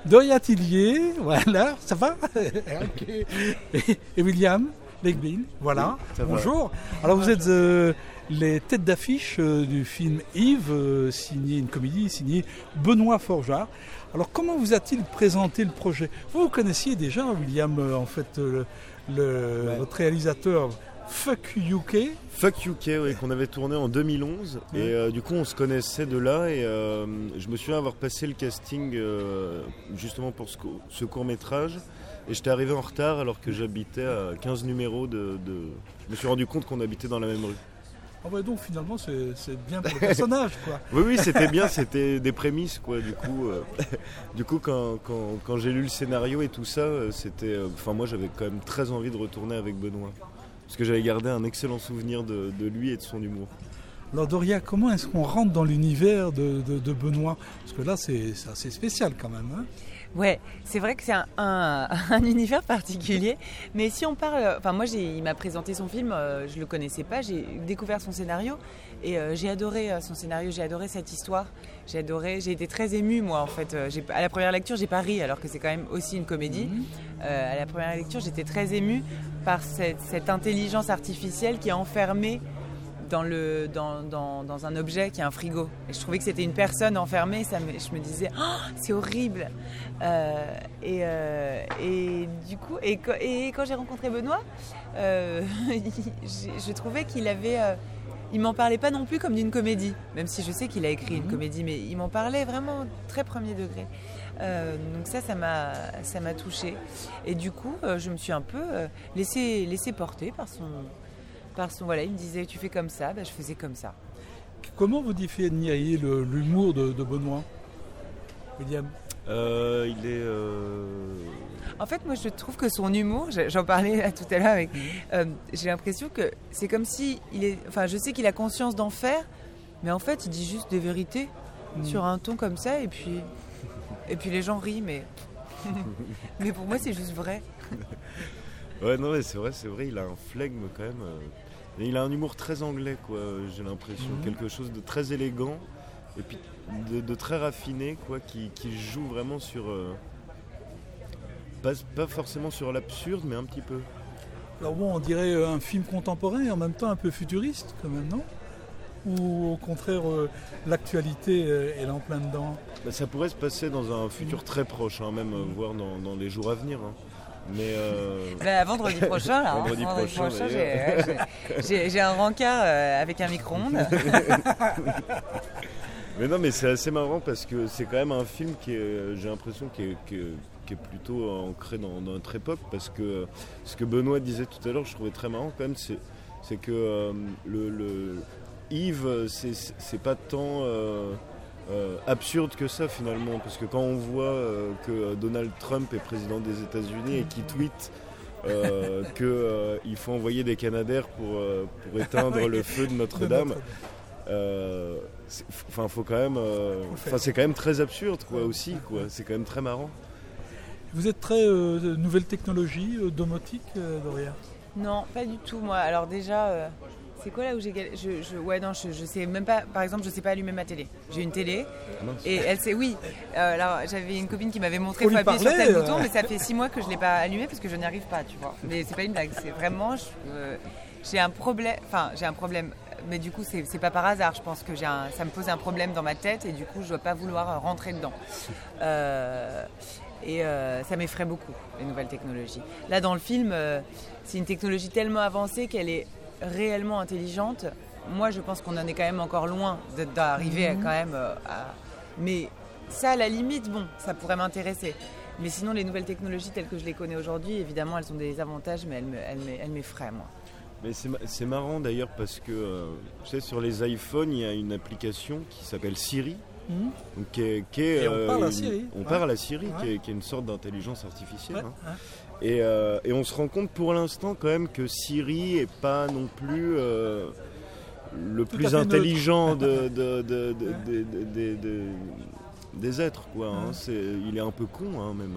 Doria Tillier, voilà, ça va. Ok. Et William Legbill, voilà, bonjour. Alors vous êtes les têtes d'affiche du film Yves, signé une comédie signée Benoît Forgeard. Alors comment vous a-t-il présenté le projet ? Vous connaissiez déjà, William, en fait, votre réalisateur Fuck UK. Fuck UK, oui, qu'on avait tourné en 2011. Et du coup, on se connaissait de là. Et je me souviens avoir passé le casting justement pour ce court-métrage. Et j'étais arrivé en retard alors que j'habitais à 15 numéros de... Je me suis rendu compte qu'on habitait dans la même rue. Ah ouais, donc finalement, c'est bien pour le personnage, quoi. Oui, c'était bien, c'était des prémices, quoi. Du coup, quand j'ai lu le scénario et tout ça, c'était... moi, j'avais quand même très envie de retourner avec Benoît. Parce que j'avais gardé un excellent souvenir de lui et de son humour. Alors Doria, comment est-ce qu'on rentre dans l'univers de Benoît ? Parce que là, c'est assez spécial quand même. Hein. Ouais, c'est vrai que c'est un univers particulier. Mais si on parle... il m'a présenté son film, je ne le connaissais pas, j'ai découvert son scénario. Et j'ai adoré son scénario, j'ai adoré cette histoire. J'ai été très émue, moi, en fait. À la première lecture, j'ai pas ri, alors que c'est quand même aussi une comédie. À la première lecture, j'étais très émue par cette intelligence artificielle qui est enfermée dans un objet qui est un frigo. Et je trouvais que c'était une personne enfermée. Je me disais, oh, c'est horrible. Et du coup, quand j'ai rencontré Benoît, je trouvais qu'il avait... il m'en parlait pas non plus comme d'une comédie, même si je sais qu'il a écrit une comédie, mais il m'en parlait vraiment très premier degré. Donc ça m'a touchée. Et du coup, je me suis un peu laissée porter par son voilà, il me disait tu fais comme ça, je faisais comme ça. Comment vous définiriez l'humour de Benoît, William ? Il est... En fait, moi, je trouve que son humour, j'en parlais tout à l'heure avec... j'ai l'impression que c'est comme si... je sais qu'il a conscience d'en faire, mais en fait, il dit juste des vérités sur un ton comme ça, et puis les gens rient, mais... mais pour moi, c'est juste vrai. Ouais, non, mais c'est vrai, il a un flegme quand même. Mais il a un humour très anglais, quoi, j'ai l'impression. Quelque chose de très élégant, et puis de très raffiné, quoi, qui joue vraiment sur... pas forcément sur l'absurde, mais un petit peu. Alors bon, on dirait un film contemporain et en même temps un peu futuriste, quand même, non ? Ou au contraire, l'actualité, elle est en plein dedans ? Ça pourrait se passer dans un futur très proche, même voire dans les jours à venir. Mais vendredi prochain, là. Vendredi prochain, j'ai un rencard avec un micro-ondes. Mais non, mais c'est assez marrant parce que c'est quand même un film qui est, j'ai l'impression, qui est plutôt ancré dans notre époque, parce que ce que Benoît disait tout à l'heure, je trouvais très marrant quand même, c'est que le Yves, c'est pas tant absurde que ça finalement, parce que quand on voit que Donald Trump est président des États-Unis et qu'il tweet qu'il faut envoyer des Canadair pour éteindre le feu de Notre-Dame, faut quand même, c'est quand même très absurde, quoi, aussi, quoi. C'est quand même très marrant. Vous êtes très nouvelle technologie, domotique, Doria ? Non, pas du tout, moi. Alors déjà, c'est quoi là où j'ai je sais même pas. Par exemple, je sais pas allumer ma télé. J'ai une télé et elle sait. Oui. Alors j'avais une copine qui m'avait montré faut appuyer sur tel bouton, mais ça fait 6 mois que je l'ai pas allumé parce que je n'y arrive pas, tu vois. Mais c'est pas une blague. C'est vraiment j'ai un problème. Enfin, j'ai un problème. Mais du coup, c'est pas par hasard. Je pense que ça me pose un problème dans ma tête et du coup, je dois pas vouloir rentrer dedans. Ça m'effraie beaucoup, les nouvelles technologies. Là, dans le film, c'est une technologie tellement avancée qu'elle est réellement intelligente. Moi, je pense qu'on en est quand même encore loin d'arriver quand même à... Mais ça, à la limite, bon, ça pourrait m'intéresser. Mais sinon, les nouvelles technologies telles que je les connais aujourd'hui, évidemment, elles ont des avantages, mais elles m'effraient, moi. Mais c'est marrant d'ailleurs parce que, tu sais, sur les iPhones, il y a une application qui s'appelle Siri. Donc, on parle à Siri. On parle à Siri, qui est une sorte d'intelligence artificielle. Et on se rend compte pour l'instant quand même que Siri est pas non plus le plus intelligent des êtres, quoi. Il est un peu con, même.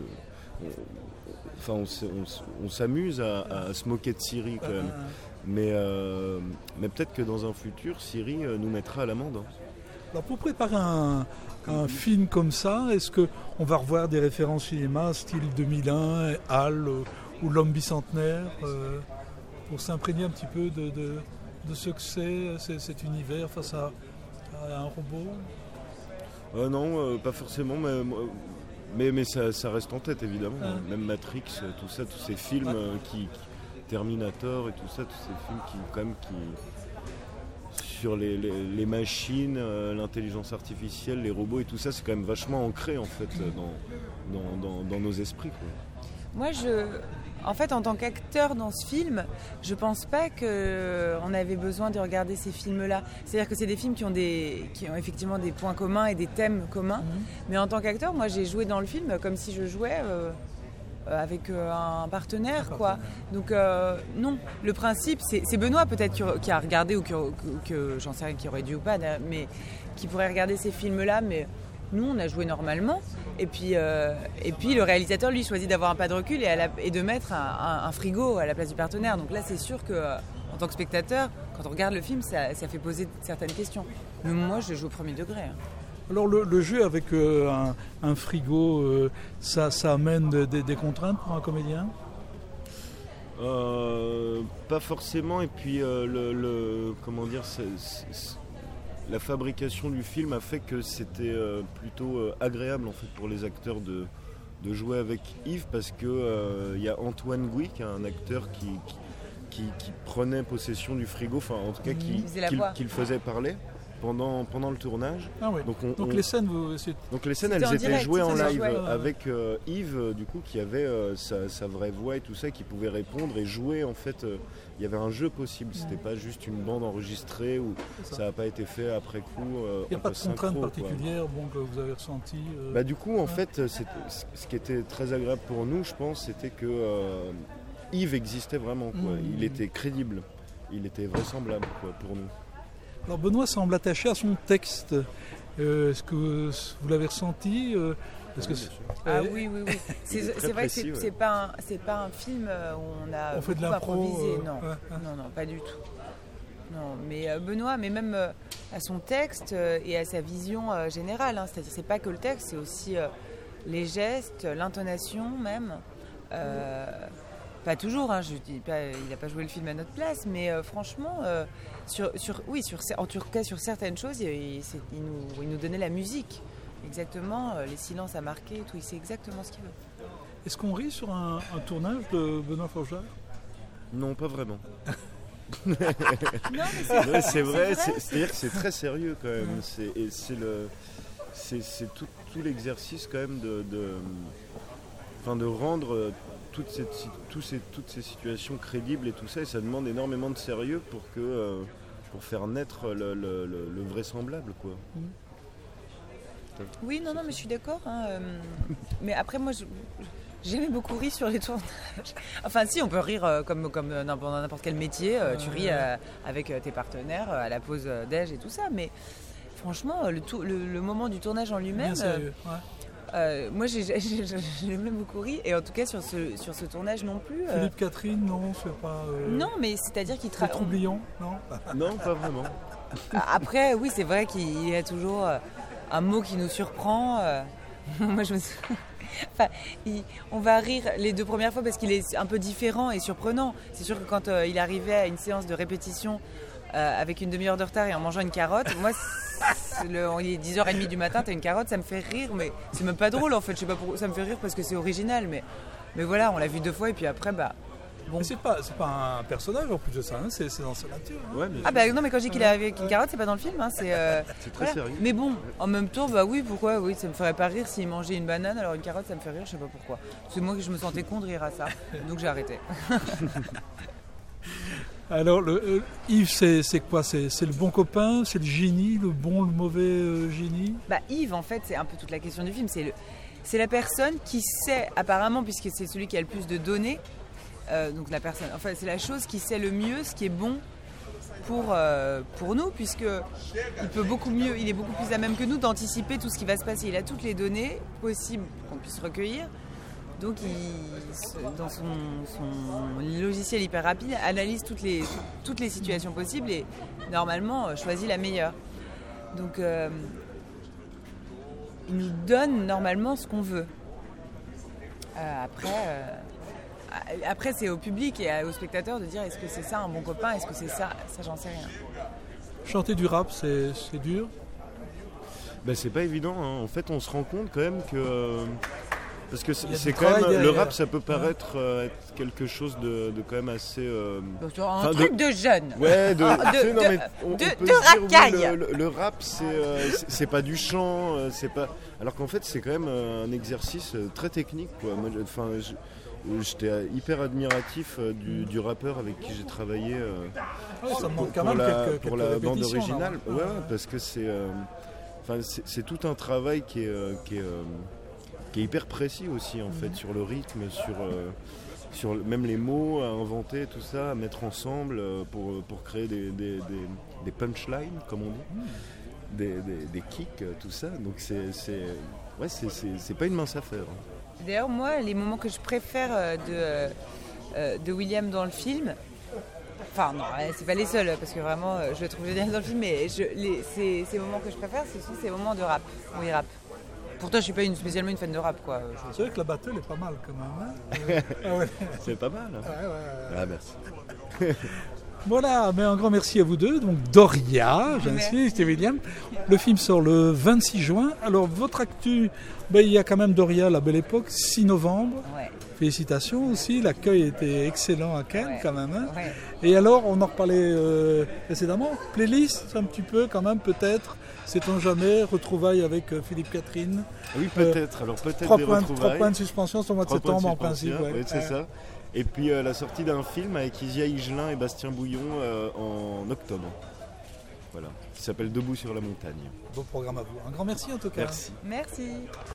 On s'amuse à se moquer de Siri quand même. Mais peut-être que dans un futur, Siri nous mettra à l'amende. Alors pour préparer un film comme ça, est-ce qu'on va revoir des références cinéma style 2001, HAL ou L'homme bicentenaire pour s'imprégner un petit peu de ce que c'est cet univers face à un robot? Non, pas forcément, mais ça reste en tête évidemment. Même Matrix, tout ça, tous ces films Terminator et tout ça, tous ces films qui sur les machines, l'intelligence artificielle, les robots et tout ça, c'est quand même vachement ancré en fait dans nos esprits, quoi. Moi, en fait, en tant qu'acteur dans ce film, je pense pas qu'on avait besoin de regarder ces films-là. C'est-à-dire que c'est des films qui ont effectivement des points communs et des thèmes communs. Mais en tant qu'acteur, moi, j'ai joué dans le film comme si je jouais avec un partenaire, quoi. Donc, non. Le principe, c'est Benoît peut-être qui a regardé ou que j'en sais rien, qui aurait dû ou pas, mais qui pourrait regarder ces films-là, mais... Nous, on a joué normalement, et puis le réalisateur, lui, choisit d'avoir un pas de recul et de mettre un frigo à la place du partenaire. Donc là, c'est sûr que, en tant que spectateur, quand on regarde le film, ça fait poser certaines questions. Mais moi, je joue au premier degré. Alors le jeu avec un frigo, ça amène des contraintes pour un comédien ? Pas forcément, et puis comment dire, la fabrication du film a fait que c'était plutôt agréable en fait pour les acteurs de jouer avec Yves, parce que y a Antoine Gouy, qui est un acteur qui prenait possession du frigo, enfin en tout cas qui le faisait parler pendant le tournage. Ah ouais. Donc les scènes, elles étaient jouées en live avec Yves, du coup, qui avait sa vraie voix et tout ça, qui pouvait répondre et jouer. En fait, il y avait un jeu possible. C'était pas juste une bande enregistrée où ça n'a pas été fait après coup. Il n'y a pas de contrainte particulière que vous avez ressenti Du coup, en fait, ce qui était très agréable pour nous, je pense, c'était que Yves existait vraiment, quoi. Il était crédible, il était vraisemblable, quoi, pour nous. Alors Benoît semble attaché à son texte. Est-ce que vous l'avez ressenti oui. C'est vrai que c'est pas un film où on a fait de l'impro, improvisé. Non, pas du tout. Non, mais Benoît, mais même à son texte et à sa vision générale. C'est-à-dire, c'est pas que le texte, c'est aussi les gestes, l'intonation même. Pas toujours, je dis pas, il n'a pas joué le film à notre place, mais franchement, en tout cas sur certaines choses, il nous donnait la musique, exactement, les silences à marquer, tout, il sait exactement ce qu'il veut. Est-ce qu'on rit sur un tournage de Benoît Forgeard ? Non, pas vraiment. Non, mais c'est vrai, c'est-à-dire que c'est très sérieux quand même, c'est tout l'exercice quand même de rendre toutes ces situations crédibles et tout ça, et ça demande énormément de sérieux pour faire naître le vraisemblable, quoi. Oui, non, mais je suis d'accord. Mais après, moi, j'aimais beaucoup rire sur les tournages. Enfin, si, on peut rire comme dans n'importe quel métier. Tu ris avec tes partenaires à la pause déj et tout ça. Mais franchement, le moment du tournage en lui-même... moi, j'ai même beaucoup ri, et en tout cas sur ce tournage non plus. Philippe Catherine, non, c'est pas. Non, mais c'est-à-dire qu'il travaille. Troublion, non. Non, pas vraiment. Après, oui, c'est vrai qu'il y a toujours un mot qui nous surprend. Moi, je me souviens. Enfin, on va rire les 2 premières fois parce qu'il est un peu différent et surprenant. C'est sûr que quand il arrivait à une séance de répétition avec une demi-heure de retard et en mangeant une carotte, moi. Il est 10h30 du matin, t'as une carotte, ça me fait rire, mais c'est même pas drôle en fait, je sais pas pourquoi, ça me fait rire parce que c'est original, mais voilà, on l'a vu 2 fois et puis après, bon. Mais c'est pas un personnage en plus de ça, c'est dans sa nature. Ouais, non, mais quand je dis qu'il est avec une carotte, c'est pas dans le film, c'est très sérieux. Mais bon, en même temps, pourquoi, ça me ferait pas rire s'il mangeait une banane, alors une carotte, ça me fait rire, je sais pas pourquoi. C'est moi que je me sentais con de rire à ça, donc j'ai arrêté. Alors, Yves, c'est quoi ? C'est le bon copain ? C'est le génie ? Le bon, le mauvais génie ? Yves, en fait, c'est un peu toute la question du film. C'est la personne qui sait, apparemment, puisque c'est celui qui a le plus de données, donc la personne, enfin, c'est la chose qui sait le mieux ce qui est bon pour nous, puisque il est beaucoup plus à même que nous d'anticiper tout ce qui va se passer. Il a toutes les données possibles qu'on puisse recueillir. Donc, dans son logiciel hyper rapide, analyse toutes les situations possibles et normalement choisit la meilleure. Donc il nous donne normalement ce qu'on veut. Après, c'est au public et aux spectateurs de dire est-ce que c'est ça un bon copain, est-ce que c'est ça j'en sais rien. Chanter du rap, c'est dur. Ben, c'est pas évident, hein. En fait, on se rend compte quand même que... parce que c'est du quand même... travail Le derrière. rap, ça peut paraître être quelque chose de quand même assez... Un truc de jeune. Ouais, de tu sais, non, mais on peut se dire, racaille. oui, le rap, c'est pas du chant, c'est pas... Alors qu'en fait, c'est quand même un exercice très technique, quoi. Moi, j'étais hyper admiratif du rappeur avec qui j'ai travaillé Ça demande quand même pour quelques la bande répétitions, originale. là. Ouais, parce que c'est tout un travail qui est hyper précis aussi, en fait, sur le rythme, sur même les mots à inventer, tout ça, à mettre ensemble pour créer des punchlines, comme on dit, des kicks, tout ça. Donc c'est pas une mince affaire. D'ailleurs, moi, les moments que je préfère de William dans le film, enfin non, c'est pas les seuls, parce que vraiment, je le trouve génial dans le film, mais ces moments que je préfère, ce sont ces moments de rap, où il rappe. Pourtant, je suis pas spécialement une fan de rap, quoi. C'est vrai que la battle est pas mal quand même. Hein. Ah ouais. C'est pas mal. Hein. Ouais. Ah, merci. Voilà, mais un grand merci à vous deux. Donc Doria, j'insiste, et William. Le film sort le 26 juin. Alors votre actu, il y a quand même Doria, La Belle Époque, 6 novembre. Ouais. Félicitations aussi, l'accueil était excellent à Cannes quand même. Hein. Ouais. Et alors, on en reparlait précédemment, playlist un petit peu quand même peut-être, sait-on jamais, retrouvailles avec Philippe Catherine. Oui, peut-être. Alors peut-être 3 des points retrouvailles. de suspension sur le mois de septembre en principe. Oui, c'est ça. Et puis la sortie d'un film avec Isia Higelin et Bastien Bouillon en octobre. Voilà, qui s'appelle Debout sur la montagne. Bon programme à vous. Un grand merci en tout cas. Merci. Merci.